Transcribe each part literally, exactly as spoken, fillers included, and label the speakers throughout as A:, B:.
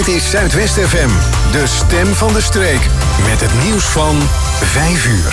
A: Dit is Zuidwest F M, de stem van de streek. Met het nieuws van vijf uur.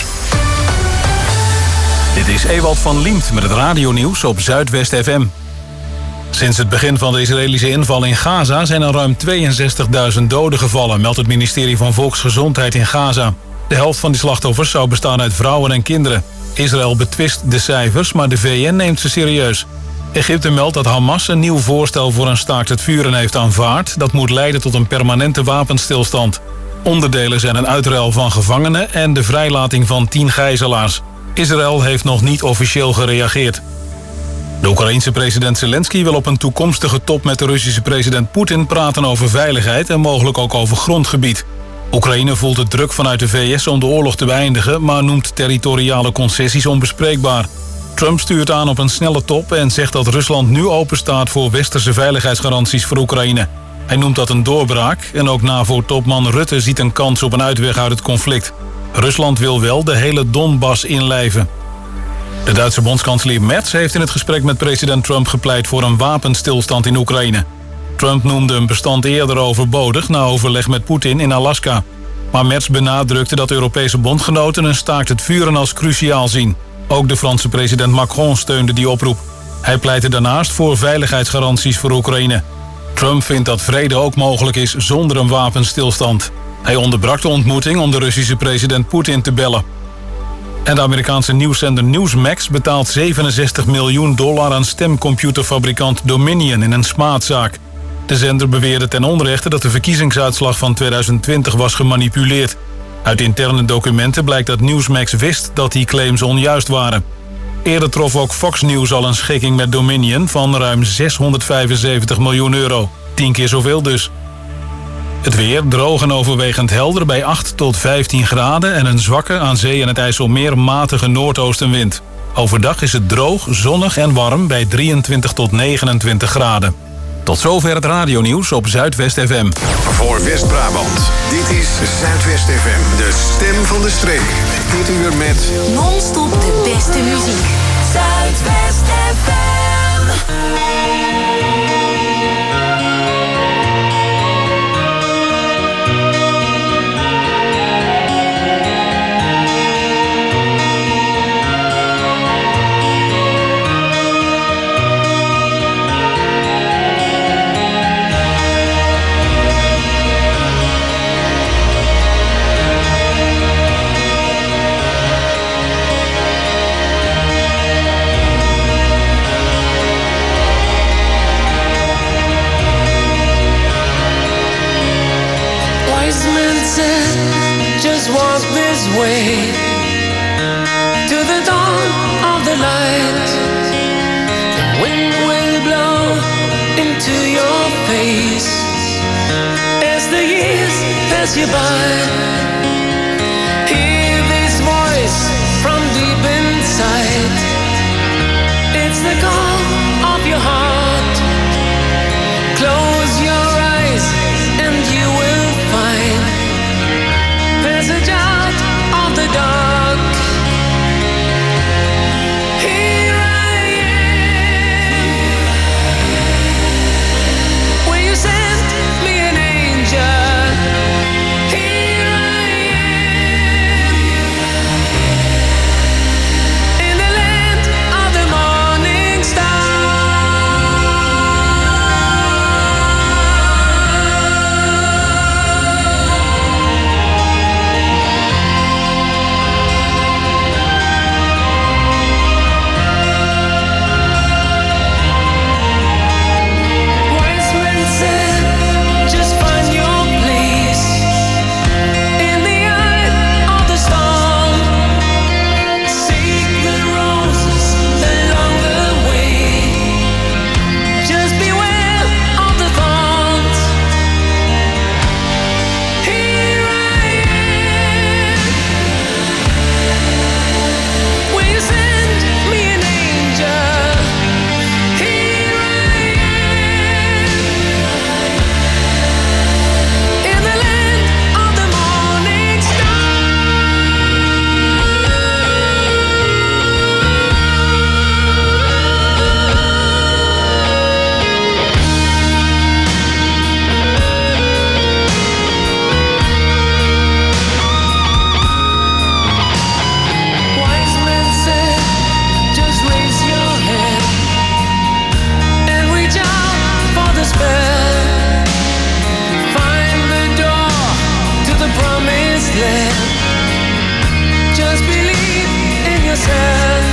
B: Dit is Ewald van Liemt met het radionieuws op Zuidwest F M. Sinds het begin van de Israëlische inval in Gaza zijn er ruim tweeënzestigduizend doden gevallen, meldt het ministerie van Volksgezondheid in Gaza. De helft van die slachtoffers zou bestaan uit vrouwen en kinderen. Israël betwist de cijfers, maar de V N neemt ze serieus. Egypte meldt dat Hamas een nieuw voorstel voor een staakt het vuren heeft aanvaard. Dat moet leiden tot een permanente wapenstilstand. Onderdelen zijn een uitruil van gevangenen en de vrijlating van tien gijzelaars. Israël heeft nog niet officieel gereageerd. De Oekraïense president Zelensky wil op een toekomstige top met de Russische president Poetin praten over veiligheid en mogelijk ook over grondgebied. Oekraïne voelt de druk vanuit de V S om de oorlog te beëindigen, maar noemt territoriale concessies onbespreekbaar. Trump stuurt aan op een snelle top en zegt dat Rusland nu openstaat voor westerse veiligheidsgaranties voor Oekraïne. Hij noemt dat een doorbraak en ook NAVO-topman Rutte ziet een kans op een uitweg uit het conflict. Rusland wil wel de hele Donbass inlijven. De Duitse bondskanselier Merz heeft in het gesprek met president Trump gepleit voor een wapenstilstand in Oekraïne. Trump noemde een bestand eerder overbodig na overleg met Poetin in Alaska. Maar Merz benadrukte dat Europese bondgenoten een staakt het vuren als cruciaal zien. Ook de Franse president Macron steunde die oproep. Hij pleitte daarnaast voor veiligheidsgaranties voor Oekraïne. Trump vindt dat vrede ook mogelijk is zonder een wapenstilstand. Hij onderbrak de ontmoeting om de Russische president Poetin te bellen. En de Amerikaanse nieuwszender Newsmax betaalt zevenenzestig miljoen dollar aan stemcomputerfabrikant Dominion in een smaadzaak. De zender beweerde ten onrechte dat de verkiezingsuitslag van tweeduizend twintig was gemanipuleerd. Uit interne documenten blijkt dat Newsmax wist dat die claims onjuist waren. Eerder trof ook Fox News al een schikking met Dominion van ruim zeshonderdvijfenzeventig miljoen euro. Tien keer zoveel dus. Het weer droog en overwegend helder bij acht tot vijftien graden... en een zwakke, aan zee en het IJsselmeer matige noordoostenwind. Overdag is het droog, zonnig en warm bij drieëntwintig tot negenentwintig graden. Tot zover het radionieuws op Zuidwest F M.
A: Voor West-Brabant, dit is Zuidwest F M, de stem van de streek. Dit uur met
C: non-stop de beste muziek. Zuidwest F M.
D: Just walk this way to the dawn of the light. The wind will blow into your face as the years pass you by. Hear this voice from deep inside. It's the call of your heart. Close your eyes and you will find passage out of the dark. Here I am. Will you send me an angel? Here I am. In the land of the morning star. wasteland. Just believe in yourself.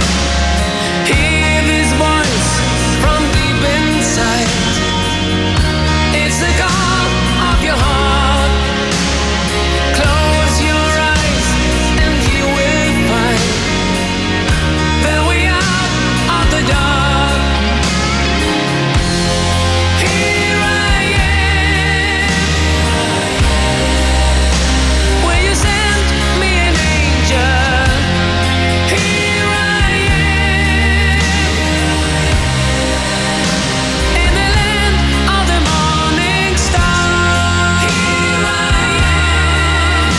D: Hear this voice from deep inside. It's the call of your heart. Close your eyes and you will find that we are out of the dark. Here I am. Will you send me an angel? Here I am. In the land of the morning star. Here I am.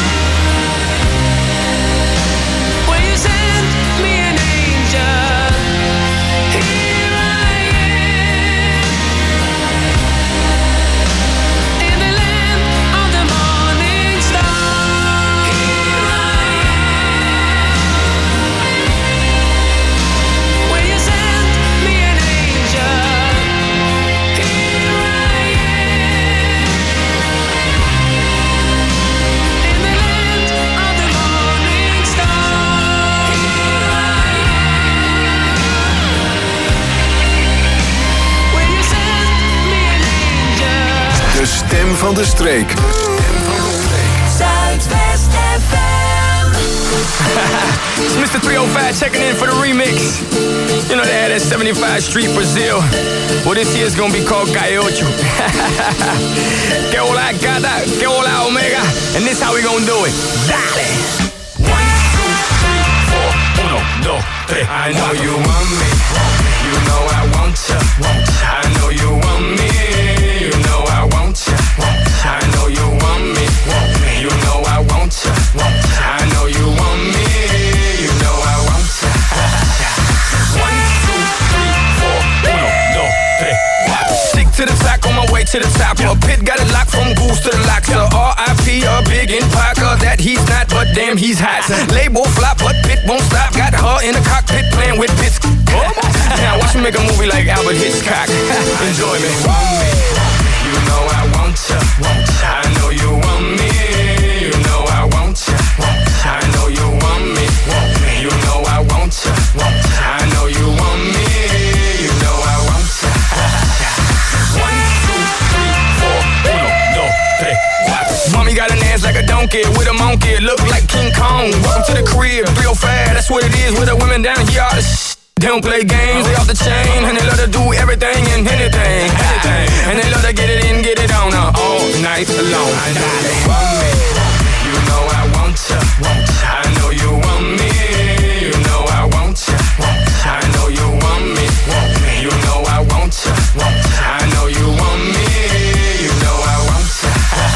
D: Will you send me an angel? Here I am. In the land of the morning star. Here I am. Will you send me an angel? Here I am. In the land of the morning star. Here I am. Will you send me an angel?
A: De stem van de streek.
C: Zuidwest F M.
E: It's Mister three oh five checking in for the remix. You know they had that seventy-five Street Brazil. Well, this year's gonna be called Calle Ocho. Que hola gata, que hola omega. And this how we gonna do it. Dale! One, two, three, four. Uno, dos, tres. I know you want me. You know I want ya. I know you want me. You know I want ya. I know you want me. You know I want ya. I know you want me. You know I want ya. One, two, three, four. Uno, dos, tres, cuatro. Stick to the track on my way to the top. A pit got it locked from goose to the locks. So R I P a big in Parker. That he's not, but damn he's hot. Label flop, but Pit won't stop. Got her in the cockpit playing with bits. Now watch me make a movie like Albert Hitchcock. Enjoy me. You know I want ya. I know you want me. You know I want ya. I know you want me. You know I want ya. I know you want me. You know I want ya. One, two, three, four. Uno, dos, tres, cuatro. Mommy got an ass like a donkey with a monkey. Look like King Kong. Welcome to the crib. three oh five, that's what it is with the women down here. All the sh- They don't play games, they off the chain. And they love to do everything and anything, anything. And they love to get it in, get it on uh, all night long. I know you want me. You know I want ya. I know you want me. You know I want ya. I know you want me. You know I want ya. I know you want me. You know I want ya.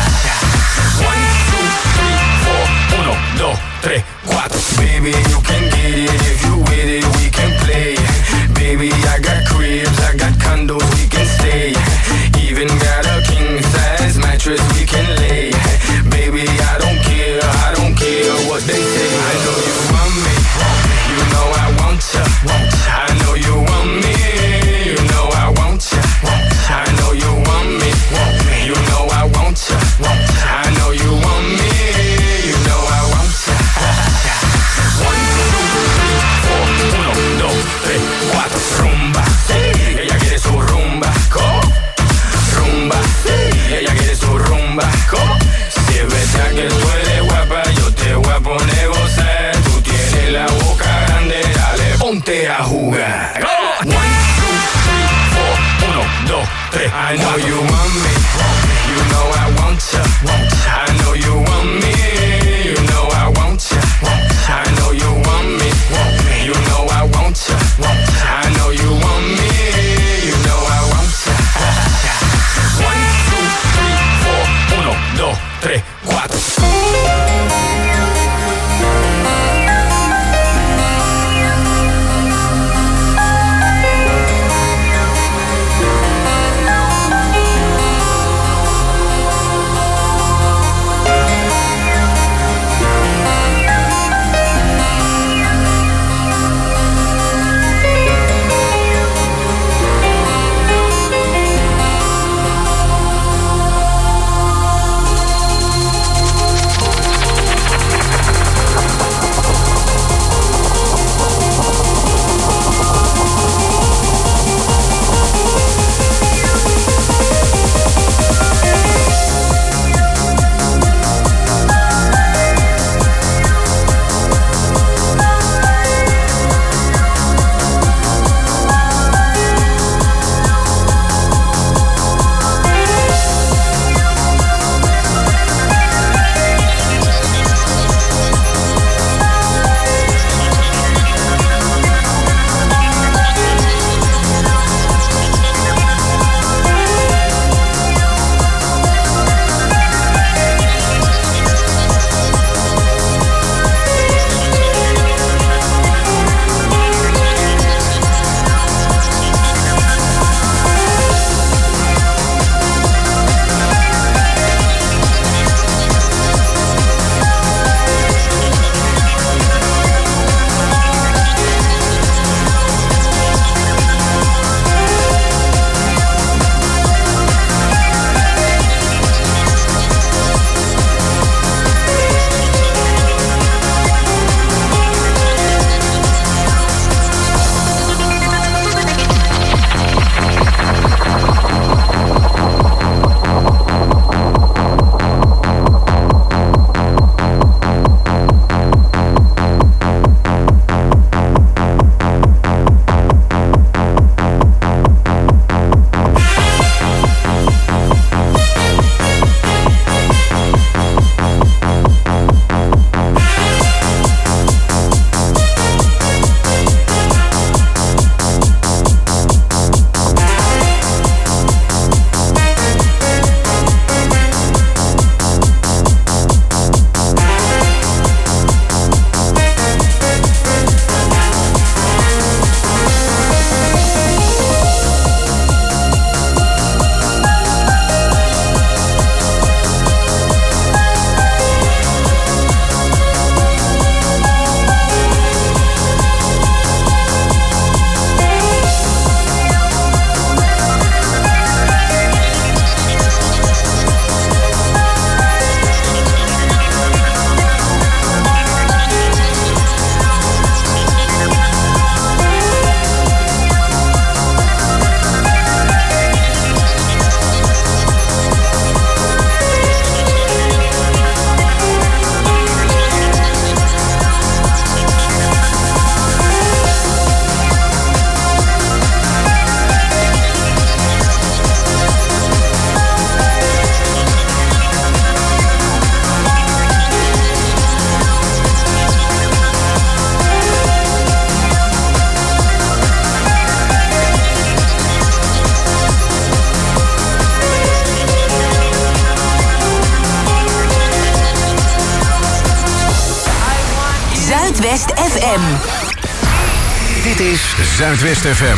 E: One, two, three, four. Uno, dos, tres, cuatro. Baby, you can get it if you with it. We can play. Baby, I got cribs, I got condos, we can stay. Even got a king size mattress we can lay. Baby, I don't care, I don't care what they say. I know you want me. You know I want ya. I know you want me. You know I want ya. I know you want me. You know I want ya. I know you want me. You know I want ya. One, two,
C: Zuidwest F M.
A: Dit is Zuidwest F M.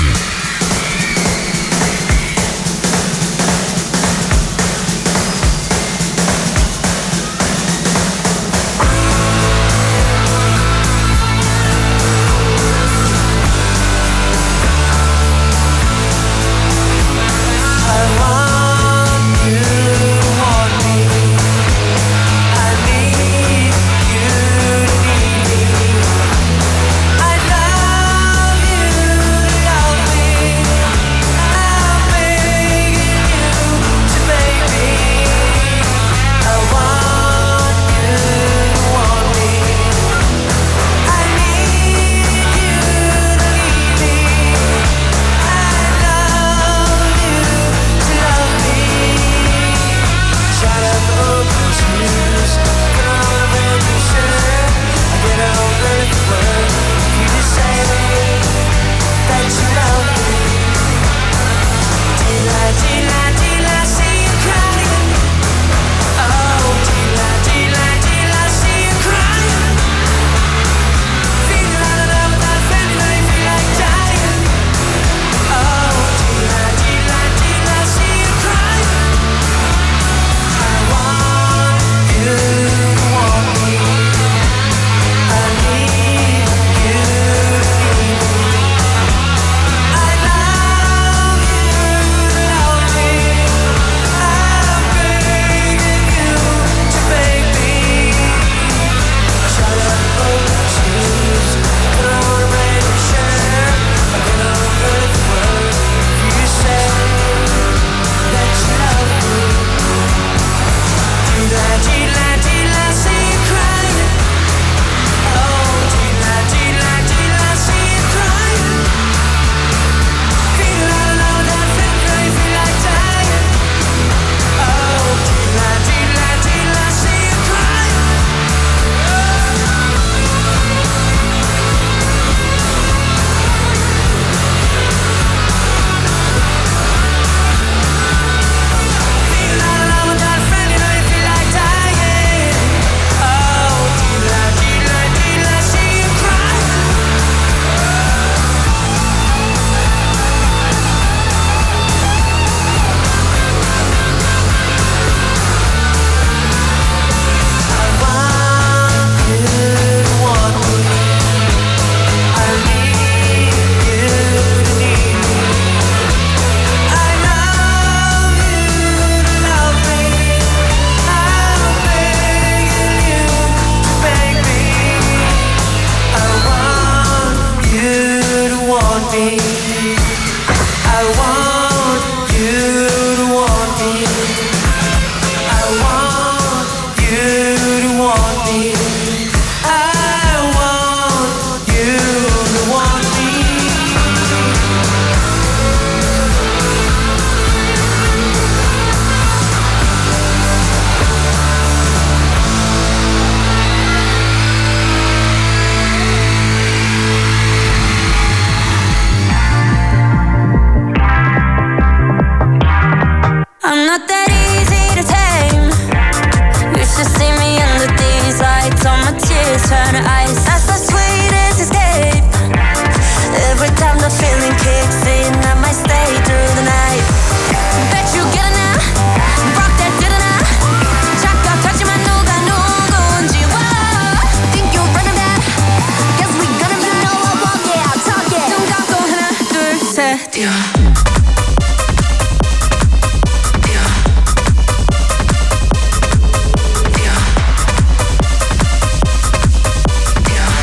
F: Yeah.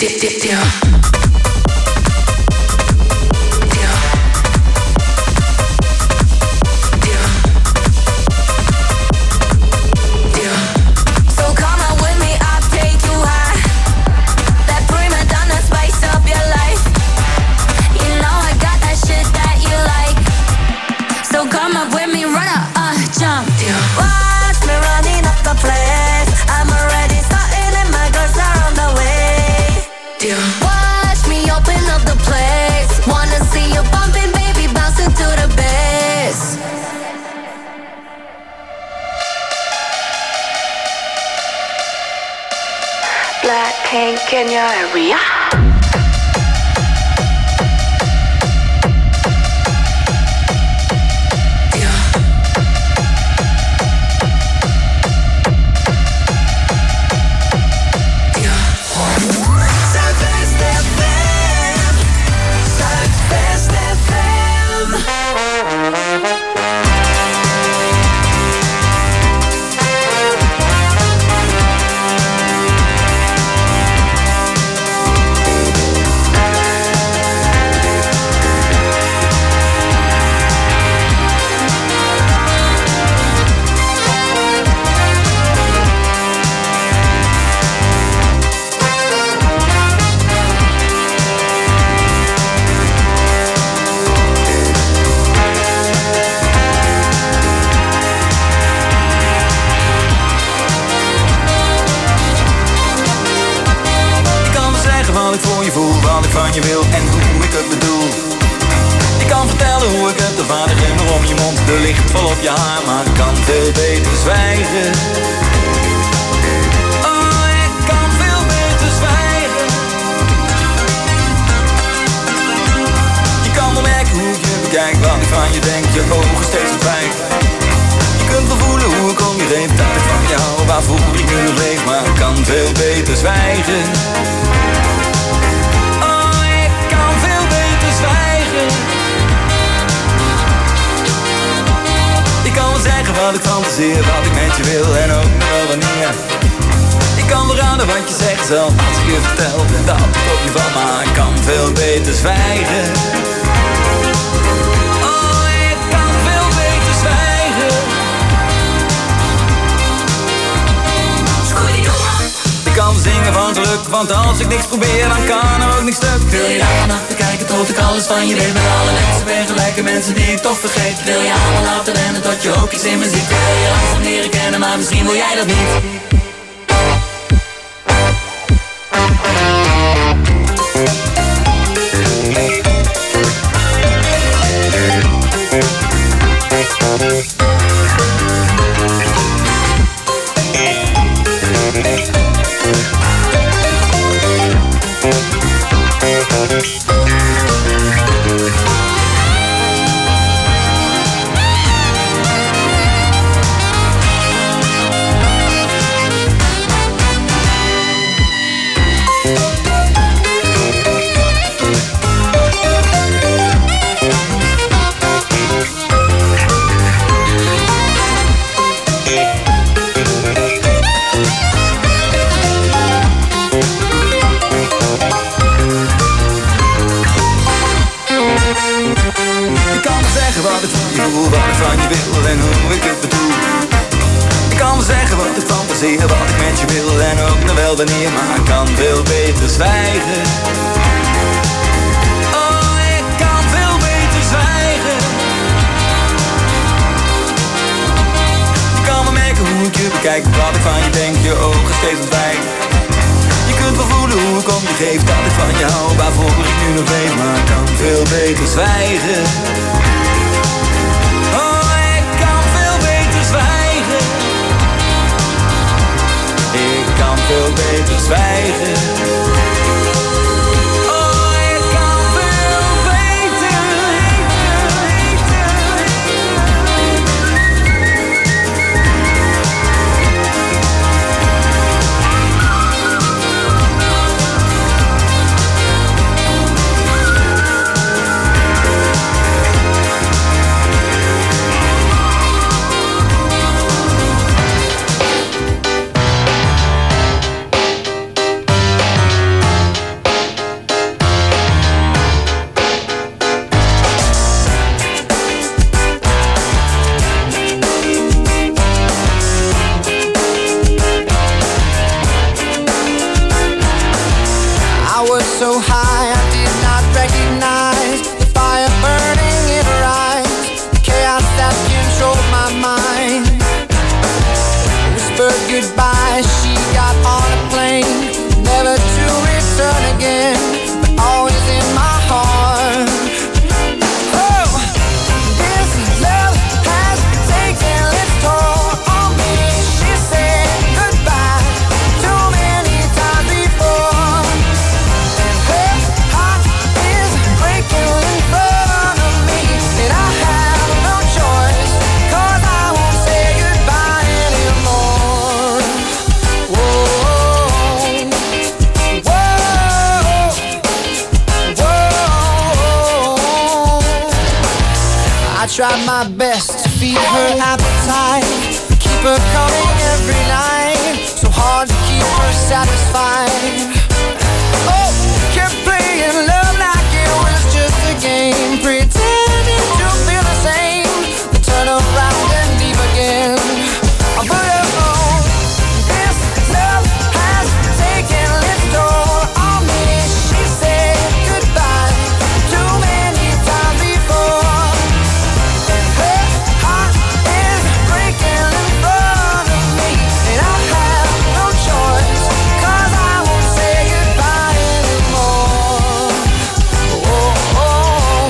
F: Blackpink in your area.
G: Van je wil en hoe ik het bedoel. Ik kan vertellen hoe ik het ervaar en om je mond. De licht vol op je haar, maar ik kan veel beter zwijgen. Oh, ik kan veel beter zwijgen. Je kan wel merken hoe ik je bekijk, wat ik van je denk, je ogen steeds verdwijnt. Je kunt wel voelen hoe ik om je geef, dat ik van je hou, waarvoor ik nu nog leef, maar ik kan veel beter zwijgen. Ik kan wel zeggen wat ik fantaseer, wat ik met je wil en ook nog wel wanneer. Ik kan wel raden wat je zegt zelf als ik je vertel en dat ik op je val, maar ik kan veel beter zwijgen. Oh, ik kan veel beter zwijgen. Ik kan zingen van geluk, want als ik niks probeer, dan kan er ook niks stuk. Wil je daar vannacht bekijken tot ik alles van je weet? Met alle mensen ben gelijke mensen die ik toch vergeet. Wil je allemaal laten rennen tot je ook iets in me ziet? Wil je langzaam leren kennen, maar misschien wil jij dat niet. Wanneer, maar ik kan veel beter zwijgen. Oh, ik kan veel beter zwijgen. Je kan wel merken hoe ik je bekijk, wat ik van je denk, je ogen steeds ontwijken. Je kunt wel voelen hoe ik om je geef, dat ik van je hou, waarvoor ik nu nog leef, maar ik kan veel beter zwijgen. Oh, ik kan veel beter zwijgen. Ik kan veel beter zwijgen. Oh, ik kan veel beter.
H: I was so high I did not recognize the fire burning in her eyes, the chaos that controlled my mind. Whispered goodbye, she got on a plane, never to return again, but always in my heart. Oh, this love has taken its toll on me. She said goodbye too many times before, and her heart is breaking in front of me, and I have no choice, 'cause I won't say goodbye anymore. Whoa, whoa, whoa. I tried my best to feed her appetite, keep her coming every night, so hard to keep her satisfied. Oh, kept playing love like it was just a game, pretending to feel the same, then turn around and leave again. But oh, this love has taken its toll on me. She said goodbye too many times before, and her heart is breaking in front of me, and I have no choice, 'cause I won't say goodbye anymore. Whoa, whoa,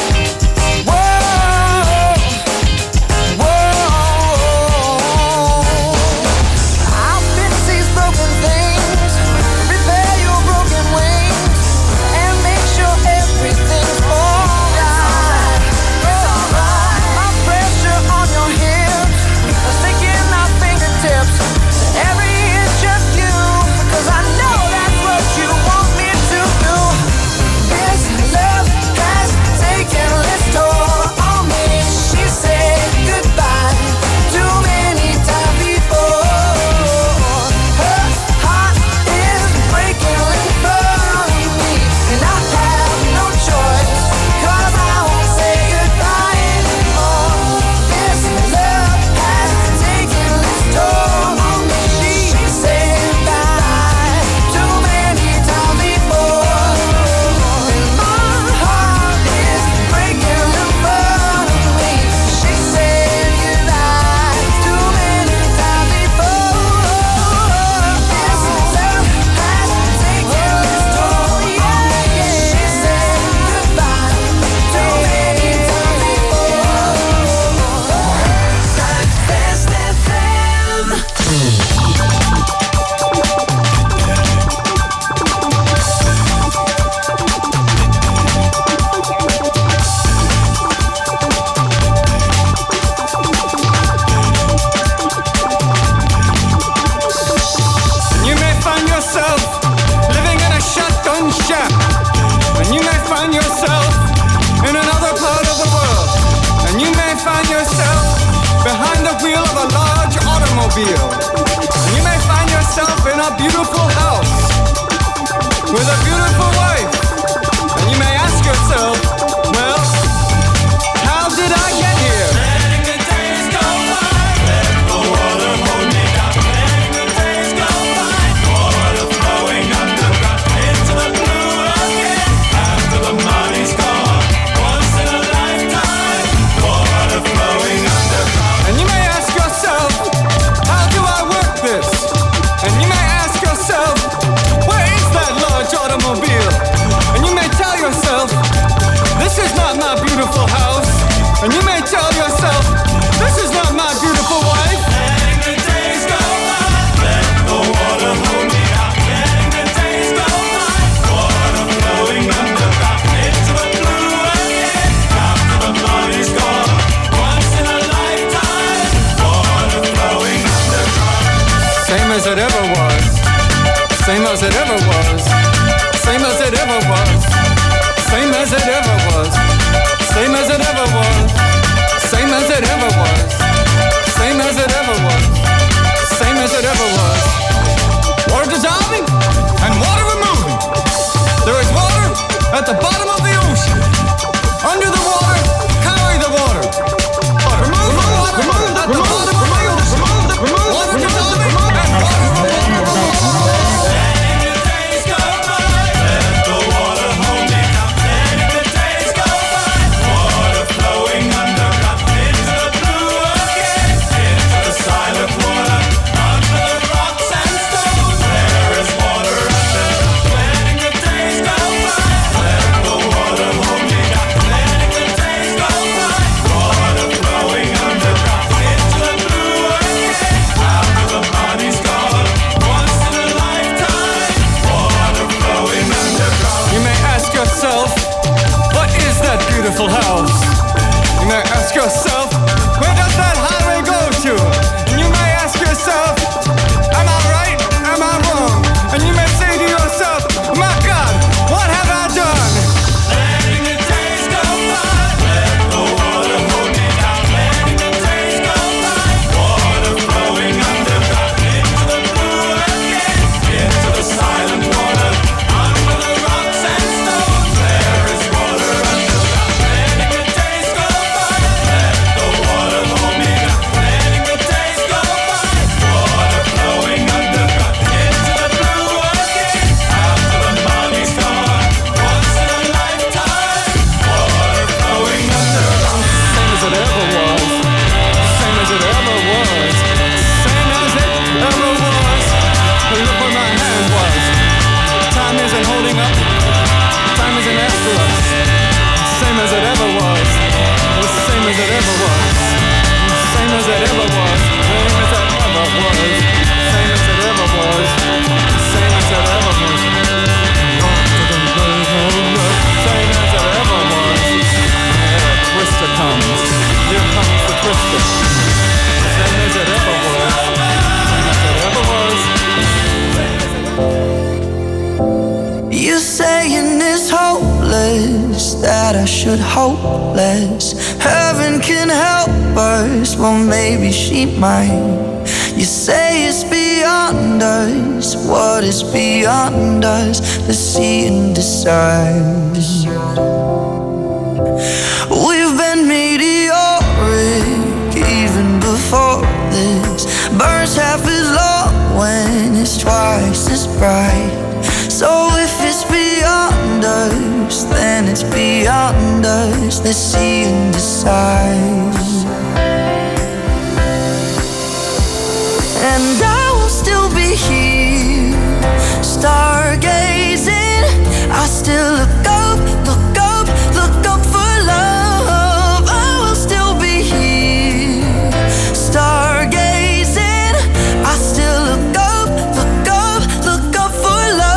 H: whoa. I'll fix these broken things, repair your broken wings, and make sure everything's alright. It's alright. My pressure on your hips, sticking my fingertips to every inch of you, 'cause I know that's what you want me to do. This love has taken its toll on me. She said goodbye too many times before. Her heart is breaking in front of me, and I have no choice, 'cause I won't say goodbye anymore. This love has taken its toll on me. She said goodbye too many times before, and my heart is breaking in front of me. She said goodbye too many times before. This love has taken its toll, yeah, yeah. She said goodbye too many times before. Zuidwest F M.
E: You may find yourself living in a shotgun shack, and you may find yourself in another part of the world, and you may find yourself behind the wheel of a large automobile, and you may find yourself in a beautiful house with a beautiful wife, and you may ask yourself, well, how did I get here? Letting the days go by, let the water hold me down. Letting the days go by, water flowing underground into the blue again. After the money's gone, once in a lifetime, water flowing underground. And you may ask yourself, how do I work this? And you may ask yourself, where is that large automobile? And you may tell yourself, this is not my beautiful house. And you may tell yourself, this is not my beautiful wife. Letting the days go by, let the water hold me down. Letting the days go by, water flowing underground into the blue again. After the money's gone, once in a lifetime, water flowing underground. Same as it ever was. Same as it ever was. Same as it ever was. Same as it ever was. Same as it ever was. Same as it ever was. Same as it ever was. Same as it ever was. Water dissolving and water removing. There is water at the bottom of the ocean. Under the water, carry the water. Remove the water at the bottom of the ocean. Water dissolving and water removing. Letting the days go by. beautiful house. You may ask yourself, where does that highway go to? And you may ask yourself, am I right? Am I wrong? And you may say to yourself, my God, what have I done? Letting the days go by, let the water hold me down. Letting the days go by, water flowing underground into the blue again, into the silent water, under the rocks and stones. There is water underground. Letting the days go by, let the water hold me down. Letting the days go by, water flowing underground into the blue again, after the money's gone. Once in a lifetime, water flowing underground. Same as it ever was. Same as it ever was. Same as it ever was. But look where my hand was. Time isn't holding up. Time isn't after us. Same as it ever was. The same as it ever was. Same as it ever was. Same as it ever was. Same as it ever was. Same as it ever was. Same as it ever was. Yeah, Twister comes. Here comes the Twister. Same as it ever was. Same as it ever was.
H: You saying it's hopeless, that I should hope less. Heaven can help us, well maybe she might. You say it's beyond us, what is beyond us? Let's see and decide. We've been meteoric even before this. Burns half as long when it's twice as bright. So if it's beyond us, then it's beyond us. Let's see and decide. And I will still be here, stargazing. I still look up, look up, look up for love. I will still be here, stargazing. I still look up, look up, look up for love.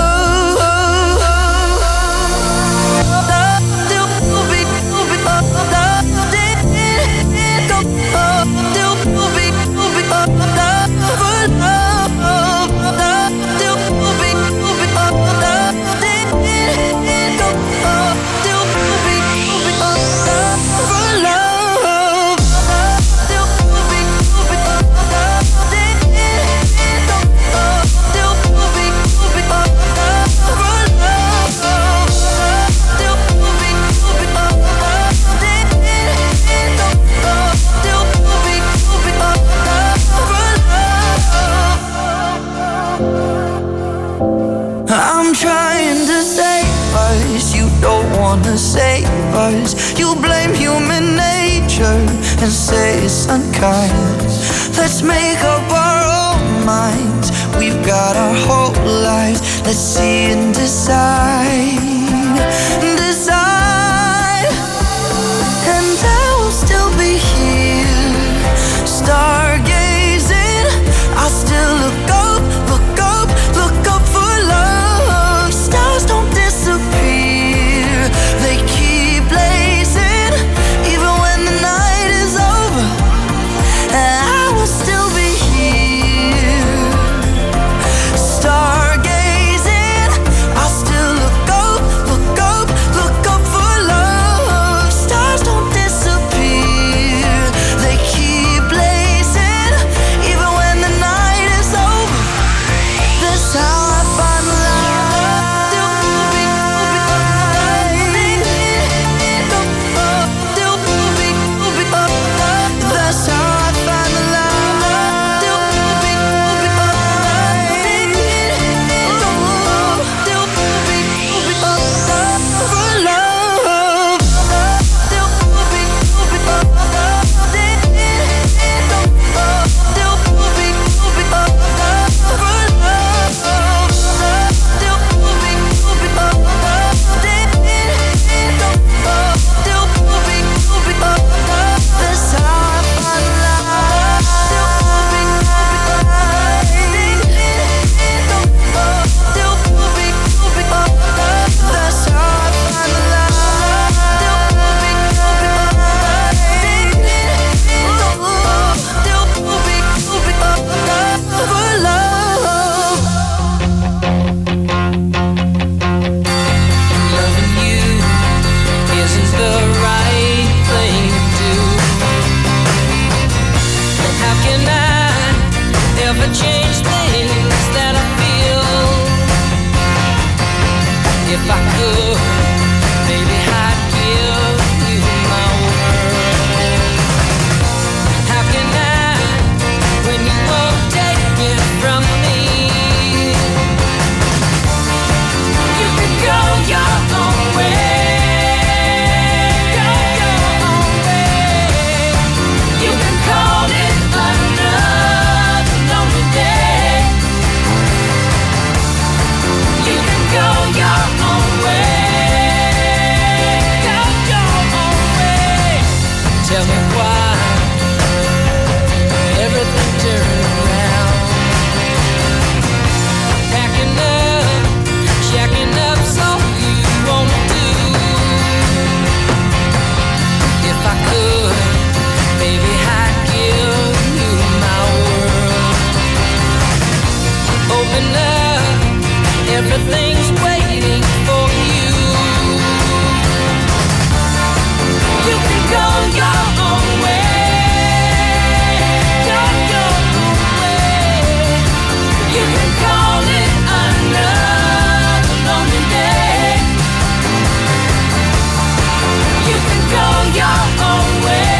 H: I'm trying to save us, you don't wanna save us. You blame human nature and say it's unkind. Let's make up our own minds, we've got our whole lives. Let's see and decide, decide. And I will still be here, stargazing. I still look up, look up, look up for love. Stars don't disappear, they keep blazing, even when the night is over. And I will still be here, stargazing. I still look up, look up,
D: everything's waiting for you. You can go your own way, go your own way. You can call it another lonely day. You can go your own way.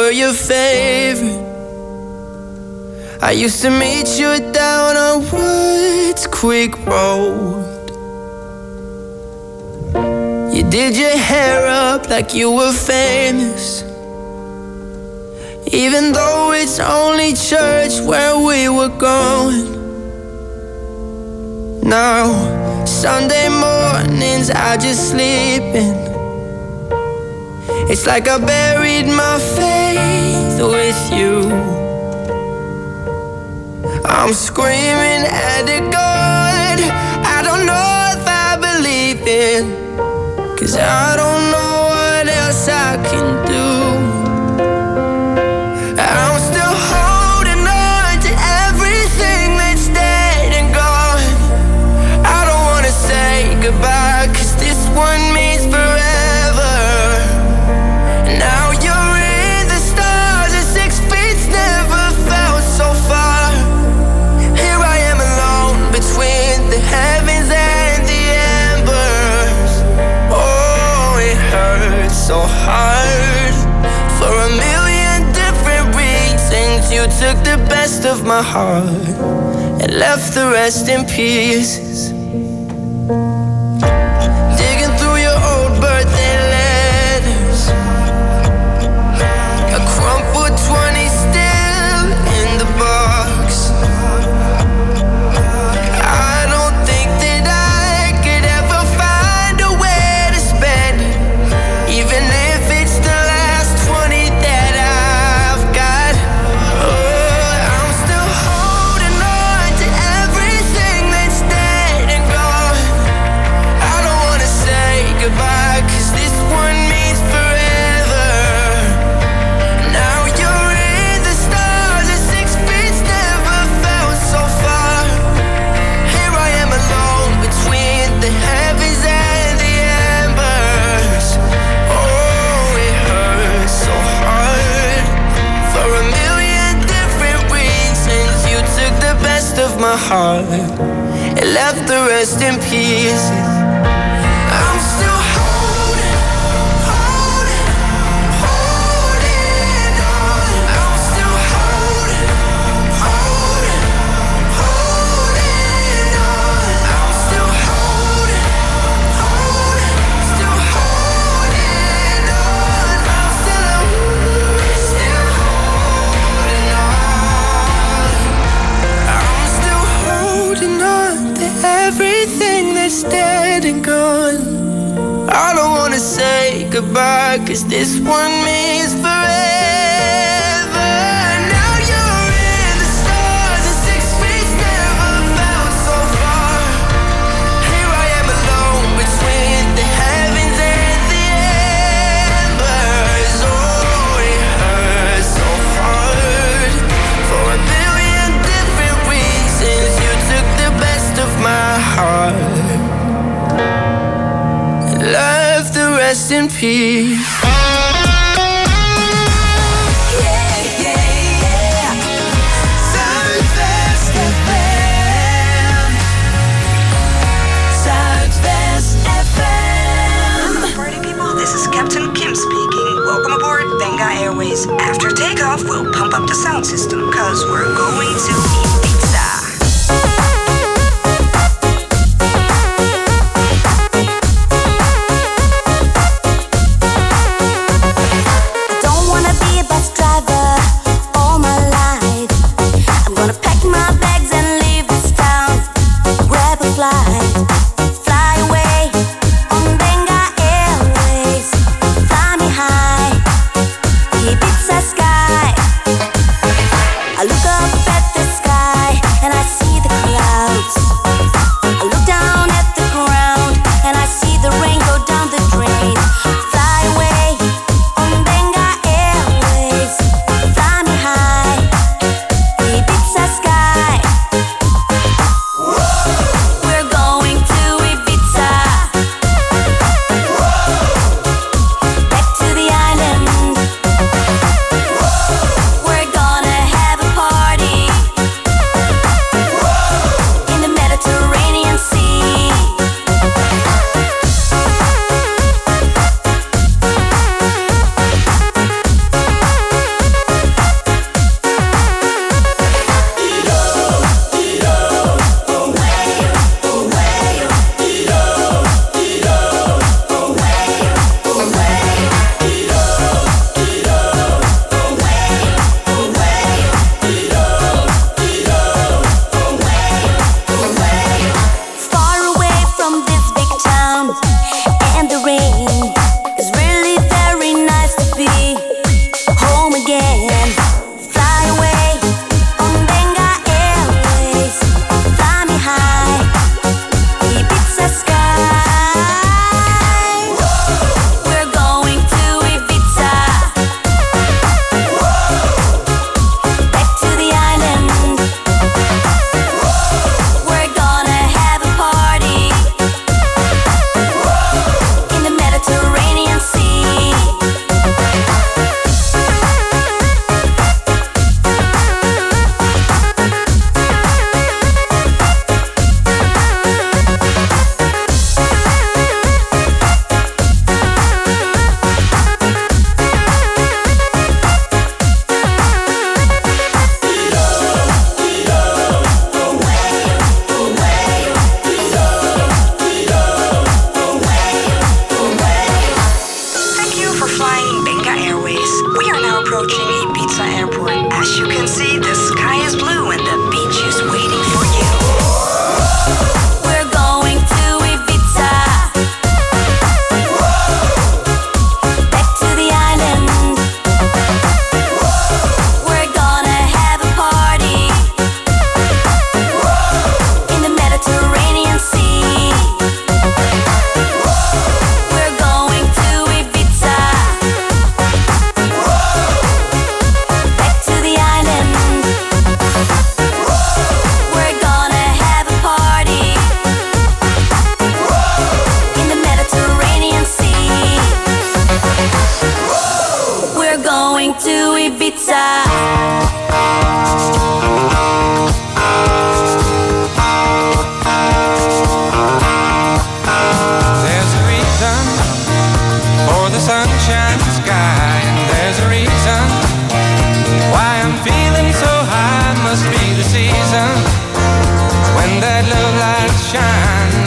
I: were your favorite. I used to meet you down on Woods Creek Road. You did your hair up like you were famous, even though it's only church where we were going. Now, Sunday mornings I just sleep in. It's like I buried my faith with you. I'm screaming at the God I don't know if I believe in, 'cause I don't know what else I can do. I'm still holding on to everything that's dead and gone. I don't wanna say goodbye, 'cause this one means forever. Now you're in the stars and six feet never felt so far. Here I am alone between the heavens and the embers. Oh, it hurts so hard. For a million different reasons, you took the best of my heart and left the rest in pieces. Digging through your old birthday letters, a crumpled twenty still in the box. I don't think that I could ever find a way to spend it, even if it's the last twenty that I've got. Oh, I'm still holding on to everything that's dead and gone. I don't wanna say goodbye, 'cause this one means forever. Now you're in the stars and six feet never felt so far. Here I am alone between the heavens and the embers. Oh, it hurts so hard. For a million different reasons, you took the best of my heart and left the rest in pieces. I'm still holding, holding, holding on. I'm still holding, holding, holding on. I'm still holding, holding, still holding on. I'm still, still holding on. I'm still holding on to everything that's dead and gone. I don't wanna say goodbye, 'cause this one means forever. Now you're in the stars and six feet never felt so far. Here I am alone between the heavens and the embers. Oh, it hurts so hard. For a billion different reasons, you took the best of my heart, left the rest in peace.
J: Party people, this is Captain Kim speaking. Welcome aboard Benga Airways. After takeoff, we'll pump up the sound system, cause we're going to eat pizza.
C: I don't wanna be a bus driver all my life. I'm gonna pack my bags and leave this town, grab a flight, fly away on Benga Airways. Fly me high, Ibiza sky. I look up at the sky and I see the clouds. I look down at the ground and I see the rain go down the drain. Fly away on Benga Airways. Fly me high, Ibiza sky. We're going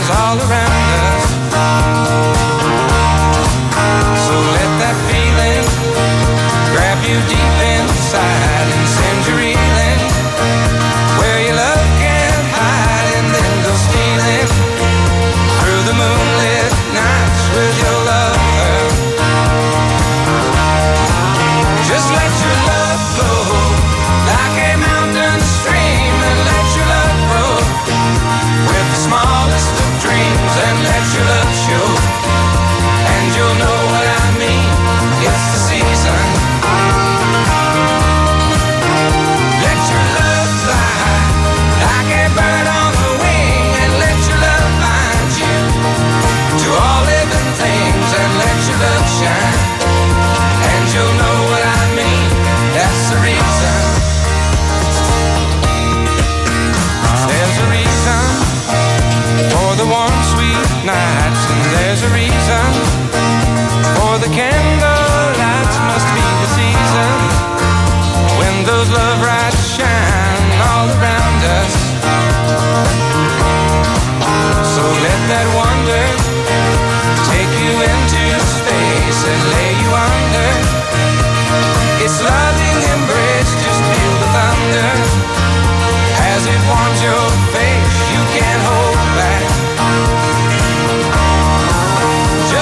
K: all around us. So let that feeling grab you deep inside and send you reeling where your love can't hide, and then go stealing through the moonlit nights with your lover. Just let your love flow like a mountain stream, and let your love grow with the smallest of dreams, and let your love show, and you'll know what I mean. It's the season. Let your love fly like a bird on the wing, and let your love bind you to all living things, and let your love shine, and you'll know what I mean. That's the reason. There's a reason for the warm, sweet nights, and there's a reason for the candle lights. Must be the season when those love lights shine all around us. So let that wonder take you into space and lay you under its loving embrace. Just feel the thunder as it warms your face. You can't hold back.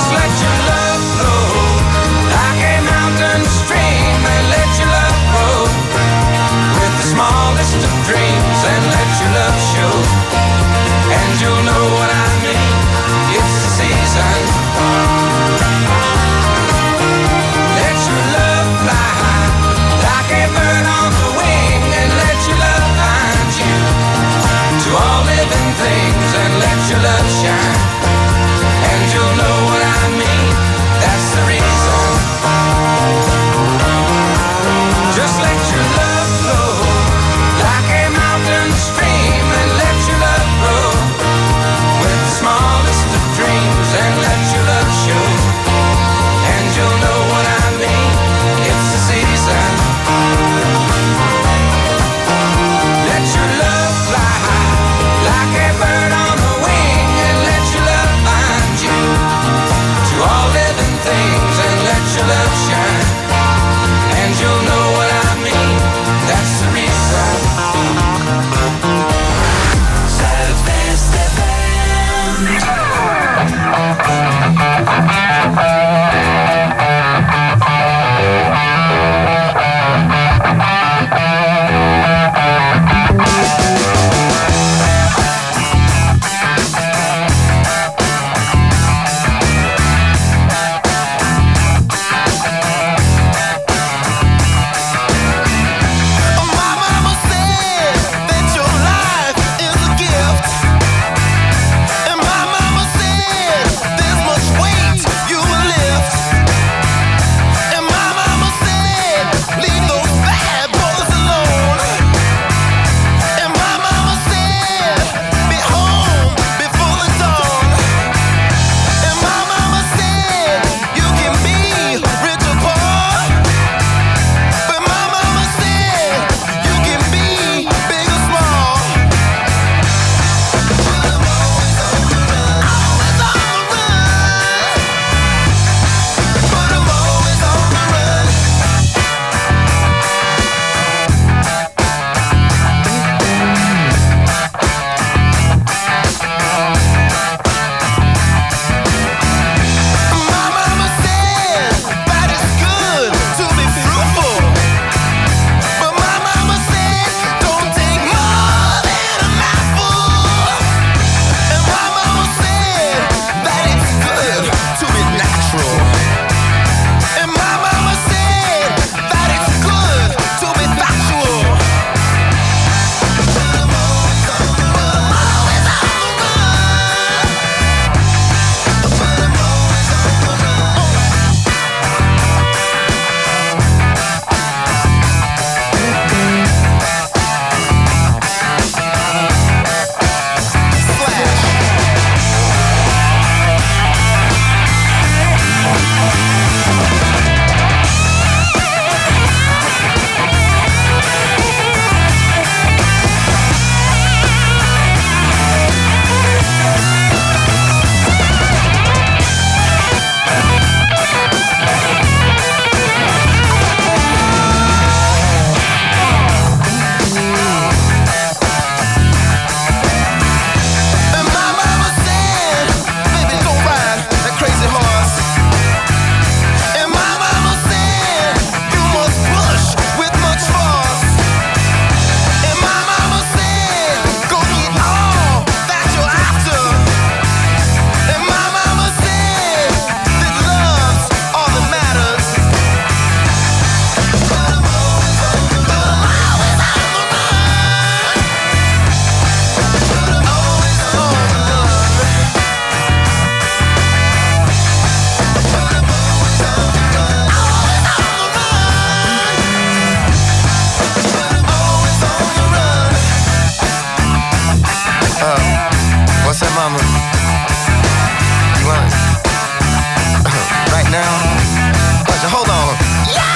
L: now. Watch it, hold on. Yeah!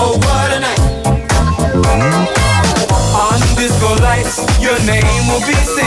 K: Your name will be